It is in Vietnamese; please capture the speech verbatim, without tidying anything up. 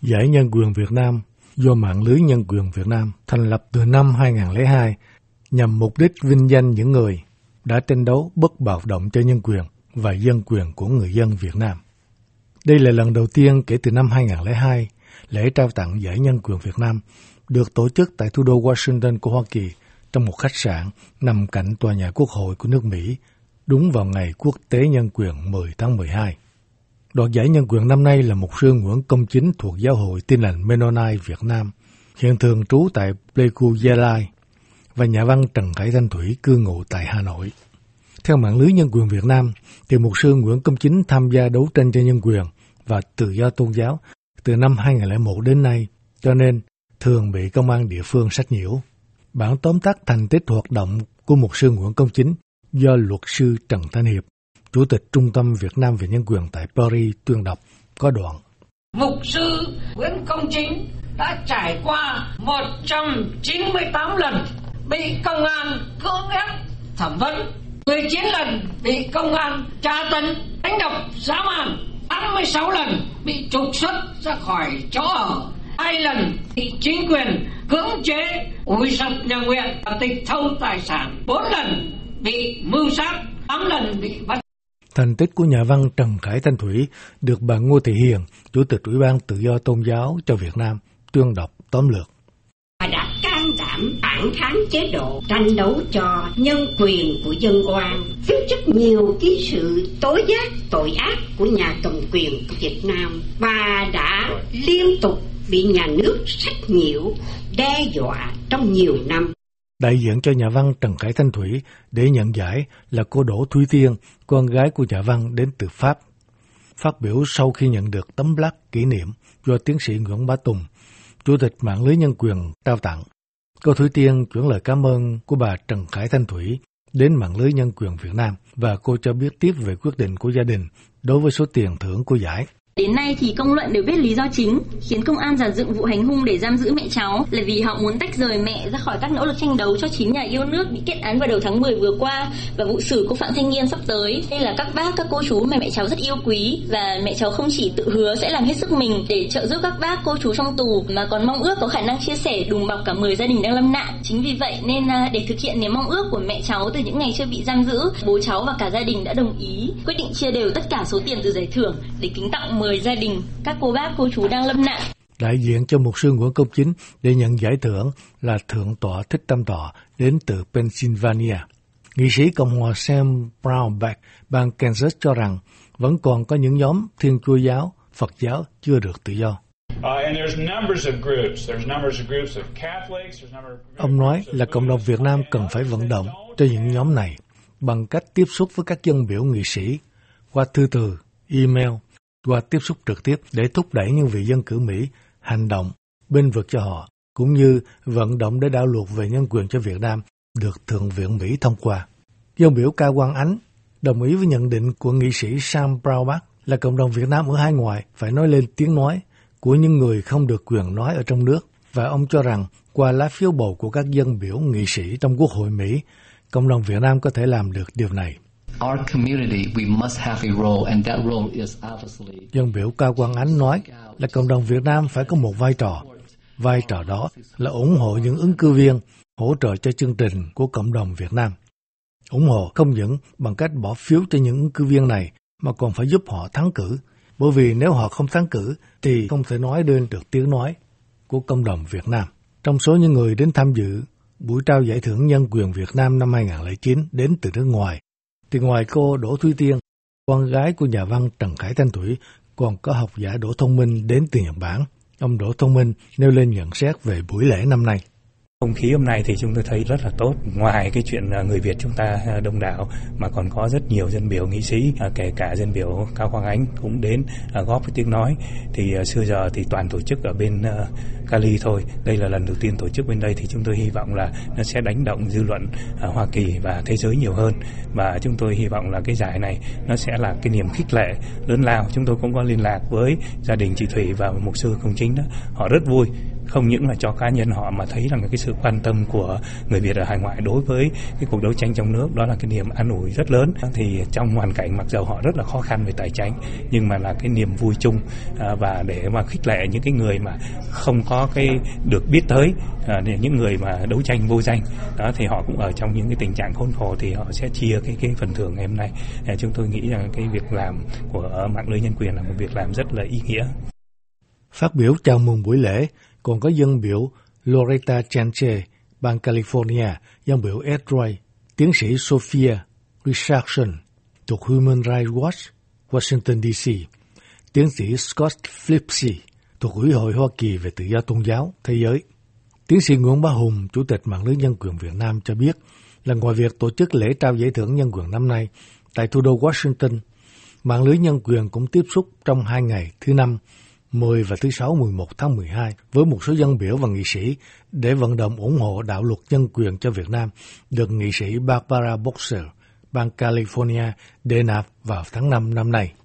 Giải Nhân quyền Việt Nam do Mạng lưới Nhân quyền Việt Nam thành lập từ năm hai không không hai nhằm mục đích vinh danh những người đã tranh đấu bất bạo động cho nhân quyền và dân quyền của người dân Việt Nam. Đây là lần đầu tiên kể từ năm hai không không hai, lễ trao tặng Giải Nhân quyền Việt Nam được tổ chức tại thủ đô Washington của Hoa Kỳ trong một khách sạn nằm cạnh tòa nhà Quốc hội của nước Mỹ, đúng vào ngày Quốc tế Nhân quyền mười tháng mười hai. Đoạt giải nhân quyền năm nay là mục sư Nguyễn Công Chính thuộc Giáo hội Tin lành Mennonite Việt Nam, hiện thường trú tại Pleiku, Gia Lai, và nhà văn Trần Khải Thanh Thủy cư ngụ tại Hà Nội. Theo Mạng lưới Nhân quyền Việt Nam, thì mục sư Nguyễn Công Chính tham gia đấu tranh cho nhân quyền và tự do tôn giáo từ năm hai không không một đến nay, cho nên thường bị công an địa phương sách nhiễu. Bản tóm tắt thành tích hoạt động của mục sư Nguyễn Công Chính do luật sư Trần Thanh Hiệp, Chủ tịch Trung tâm Việt Nam về Nhân quyền tại Paris tuyên đọc có đoạn. Mục sư Nguyễn Công Chính đã trải qua một trăm chín mươi tám lần bị công an cưỡng ép thẩm vấn, mười chín lần bị công an tra tấn, đánh đập, dã man, tám mươi sáu lần bị trục xuất ra khỏi chỗ ở, hai lần bị chính quyền cưỡng chế ủi sập nhà nguyện và tịch thu tài sản, bốn lần bị mưu sát, tám lần bị bắt. Thành tích của nhà văn Trần Khải Thanh Thủy được bà Ngô Thị Hiền, Chủ tịch Ủy ban Tự do Tôn giáo cho Việt Nam, tuyên đọc tóm lược. Bà đã can đảm phản kháng chế độ, tranh đấu cho nhân quyền của dân oan, viết rất nhiều ký sự tố giác tội ác của nhà cầm quyền của Việt Nam. Bà đã liên tục bị nhà nước sách nhiễu, đe dọa trong nhiều năm. Đại diện cho nhà văn Trần Khải Thanh Thủy để nhận giải là cô Đỗ Thúy Tiên, con gái của nhà văn đến từ Pháp. Phát biểu sau khi nhận được tấm plaque kỷ niệm do tiến sĩ Nguyễn Bá Tùng, Chủ tịch Mạng lưới Nhân quyền trao tặng, cô Thúy Tiên chuyển lời cảm ơn của bà Trần Khải Thanh Thủy đến Mạng lưới Nhân quyền Việt Nam và cô cho biết tiếp về quyết định của gia đình đối với số tiền thưởng của giải. Đến nay thì công luận đều biết lý do chính khiến công an dàn dựng vụ hành hung để giam giữ mẹ cháu là vì họ muốn tách rời mẹ ra khỏi các nỗ lực tranh đấu cho chín nhà yêu nước bị kết án vào đầu tháng mười vừa qua và vụ xử của Phạm Thanh Nghiên sắp tới. Đây là các bác, các cô chú mà mẹ cháu rất yêu quý và mẹ cháu không chỉ tự hứa sẽ làm hết sức mình để trợ giúp các bác, cô chú trong tù mà còn mong ước có khả năng chia sẻ đùm bọc cả mười gia đình đang lâm nạn. Chính vì vậy nên để thực hiện niềm mong ước của mẹ cháu từ những ngày chưa bị giam giữ, bố cháu và cả gia đình đã đồng ý quyết định chia đều tất cả số tiền từ giải thưởng để kính tặng mười gia đình các cô bác cô chú đang lâm nạn. Đại diện cho mục sư Nguyễn Công Chính để nhận giải thưởng là Thượng tọa Thích Tâm Tọa đến từ Pennsylvania. Nghị sĩ Cộng hòa Sam Brownback, bang Kansas cho rằng vẫn còn có những nhóm Thiên Chúa giáo, Phật giáo chưa được tự do. Ông nói là cộng đồng Việt Nam cần phải vận động cho những nhóm này bằng cách tiếp xúc với các dân biểu nghị sĩ qua thư từ, email, qua tiếp xúc trực tiếp để thúc đẩy những vị dân cử Mỹ hành động bênh vực cho họ, cũng như vận động để đạo luật về nhân quyền cho Việt Nam được Thượng viện Mỹ thông qua. Dân biểu Cao Quang Ánh đồng ý với nhận định của nghị sĩ Sam Brownback là cộng đồng Việt Nam ở hải ngoại phải nói lên tiếng nói của những người không được quyền nói ở trong nước, và ông cho rằng qua lá phiếu bầu của các dân biểu nghị sĩ trong Quốc hội Mỹ, cộng đồng Việt Nam có thể làm được điều này. Our community, we must have a role, and that role is obviously... Dân biểu Cao Quang Ánh nói là cộng đồng Việt Nam phải có một vai trò. Vai trò đó là ủng hộ những ứng cử viên, hỗ trợ cho chương trình của cộng đồng Việt Nam. Ủng hộ không những bằng cách bỏ phiếu cho những ứng cử viên này, mà còn phải giúp họ thắng cử. Bởi vì nếu họ không thắng cử, thì không thể nói lên được tiếng nói của cộng đồng Việt Nam. Trong số những người đến tham dự buổi trao giải thưởng Nhân quyền Việt Nam năm hai không không chín đến từ nước ngoài, thì ngoài cô Đỗ Thúy Tiên, con gái của nhà văn Trần Khải Thanh Thủy, còn có học giả Đỗ Thông Minh đến từ Nhật Bản. Ông Đỗ Thông Minh nêu lên nhận xét về buổi lễ năm nay. Không khí hôm nay thì chúng tôi thấy rất là tốt. Ngoài cái chuyện người Việt chúng ta đông đảo mà còn có rất nhiều dân biểu nghị sĩ, kể cả dân biểu Cao Quang Ánh cũng đến góp cái tiếng nói. Thì xưa giờ thì toàn tổ chức ở bên Cali thôi. Đây là lần đầu tiên tổ chức bên đây, thì chúng tôi hy vọng là nó sẽ đánh động dư luận Hoa Kỳ và thế giới nhiều hơn. Và chúng tôi hy vọng là cái giải này nó sẽ là cái niềm khích lệ lớn lao. Chúng tôi cũng có liên lạc với gia đình chị Thủy và mục sư Công Chính đó. Họ rất vui không những là cho cá nhân họ mà thấy rằng cái sự quan tâm của người Việt ở hải ngoại đối với cái cuộc đấu tranh trong nước, đó là cái niềm an ủi rất lớn. Thì trong hoàn cảnh mặc dầu họ rất là khó khăn về tài chính, nhưng mà là cái niềm vui chung, à, và để mà khích lệ những cái người mà không có cái được biết tới, à, những người mà đấu tranh vô danh đó, thì họ cũng ở trong những cái tình trạng khốn khổ, thì họ sẽ chia cái cái phần thưởng ngày hôm nay. À, chúng tôi nghĩ rằng cái việc làm của mạng lưới nhân quyền là một việc làm rất là ý nghĩa. Phát biểu chào mừng buổi lễ còn có dân biểu Loretta Chanche, bang California, dân biểu Ed Roy, tiến sĩ Sophia Richardson thuộc Human Rights Watch, Washington D C, tiến sĩ Scott Flipsy thuộc Ủy hội Hoa Kỳ về tự do tôn giáo thế giới. Tiến sĩ Nguyễn Bá Hùng, Chủ tịch Mạng lưới Nhân quyền Việt Nam cho biết là ngoài việc tổ chức lễ trao giải thưởng nhân quyền năm nay tại thủ đô Washington, Mạng lưới Nhân quyền cũng tiếp xúc trong hai ngày thứ Năm, mười và thứ Sáu mười một tháng mười hai với một số dân biểu và nghị sĩ để vận động ủng hộ đạo luật nhân quyền cho Việt Nam được nghị sĩ Barbara Boxer, bang California, đề nạp vào tháng năm năm nay.